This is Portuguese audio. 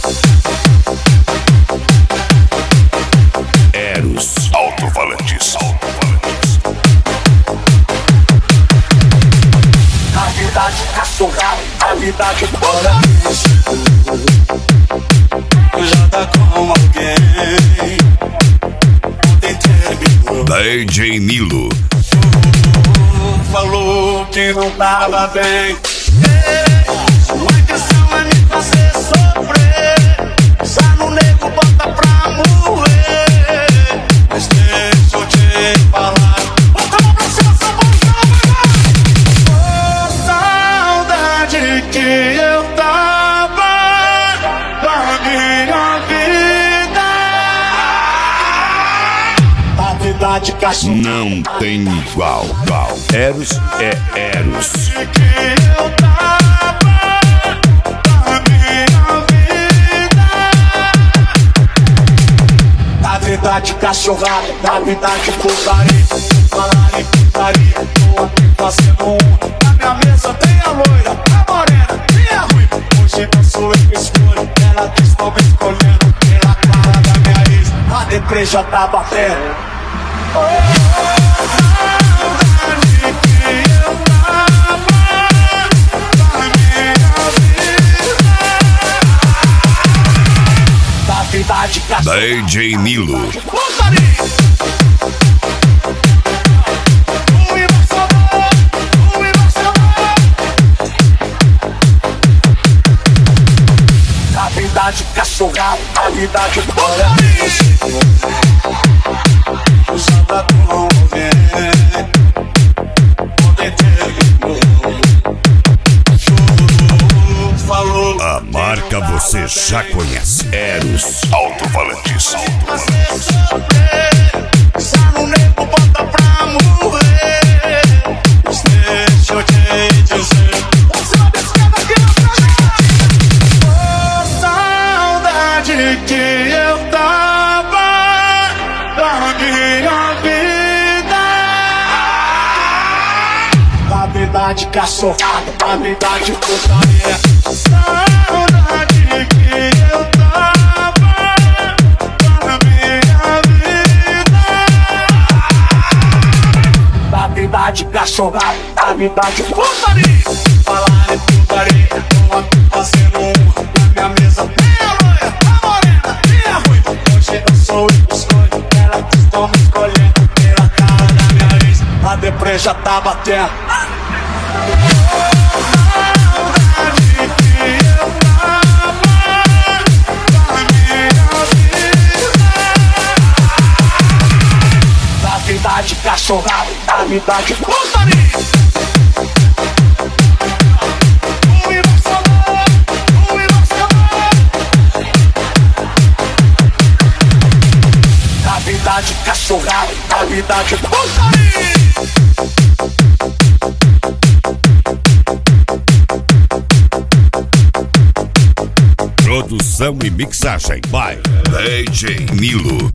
Eros. Alto-falantes. A vida de cachorrada, a vida de bora. Já tá com alguém. Ontem terminou. DJ Nilo. Falou que não tava bem. A intenção é me fazer sofrer. Só no nego bota pra morrer. Mas deixa eu te falar. Bota a mão pra cima, só oh, saudade que eu tava da minha vida. A vida de cachorro Não tem igual. Eros é Eros. que eu tava da minha vida. A vida de cachorrada, a vida de putaria. Falar em putaria, tô aqui fazendo um. Na minha mesa tem a loira, a morena e a ruiva. Hoje não sou eu que escolho, ela que estão me escolhendo. Pela cara da minha ex, a deprê já tá batendo. DJ Nilo. A vida de cachorrada, a vida de bora. Já tá com alguém. Ontem terminou. Falou. A marca você já conhece. Eros. Alto-falantes. Só no nego bota pra morrer. Mas deixa eu te dizer. Você vai pescando aqui na frente. Oh, saudade que eu tava da minha vida. A vida de cachorrada, a vida de putaria. Saudade que eu tava da minha vida. A vida de cachorrada, a vida de putaria. Falar em putaria, tô aqui fazendo um. Na minha mesa tem a loira, a morena e a ruiva. Hoje eu sou eu que escolho, ela que estão me escolhendo. Pela cara da minha ex, a deprê já tá batendo. De cachorrada, a vida de putaria. A vida de cachorrada, a vida de putaria. Produção e mixagem by DJ Nilo.